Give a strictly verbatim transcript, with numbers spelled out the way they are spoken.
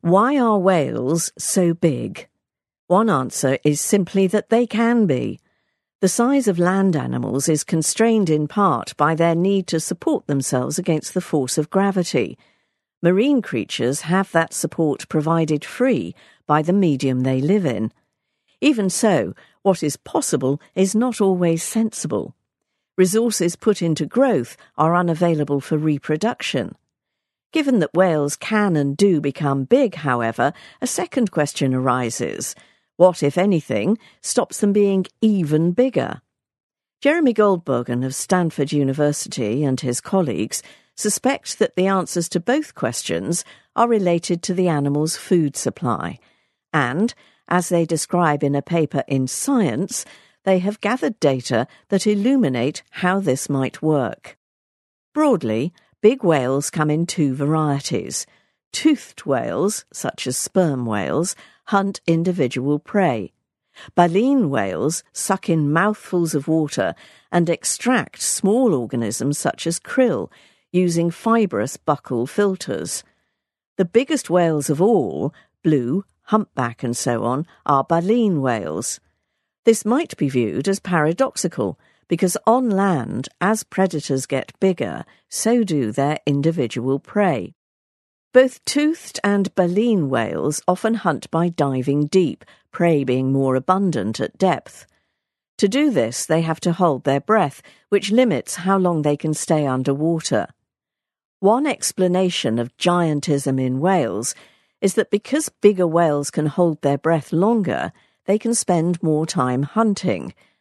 Why are whales so big? One answer is simply that they can be. The size of land animals is constrained in part by their need to support themselves against the force of gravity. Marine creatures have that support provided free by the medium they live in. Even so, what is possible is not always sensible. Resources put into growth are unavailable for reproduction. Given that whales can and do become big, however, a second question arises. What, if anything, stops them being even bigger? Jeremy Goldbergen of Stanford University and his colleagues suspect that the answers to both questions are related to the animal's food supply. And, as they describe in a paper in Science, they have gathered data that illuminate how this might work. Broadly, big whales come in two varieties. Toothed whales, such as sperm whales, hunt individual prey. Baleen whales suck in mouthfuls of water and extract small organisms such as krill, using fibrous buccal filters. The biggest whales of all, blue, humpback and so on, are baleen whales. This might be viewed as paradoxical, because on land, as predators get bigger, so do their individual prey. Both toothed and baleen whales often hunt by diving deep, prey being more abundant at depth. To do this, they have to hold their breath, which limits how long they can stay underwater. One explanation of giantism in whales is that because bigger whales can hold their breath longer, they can spend more time hunting.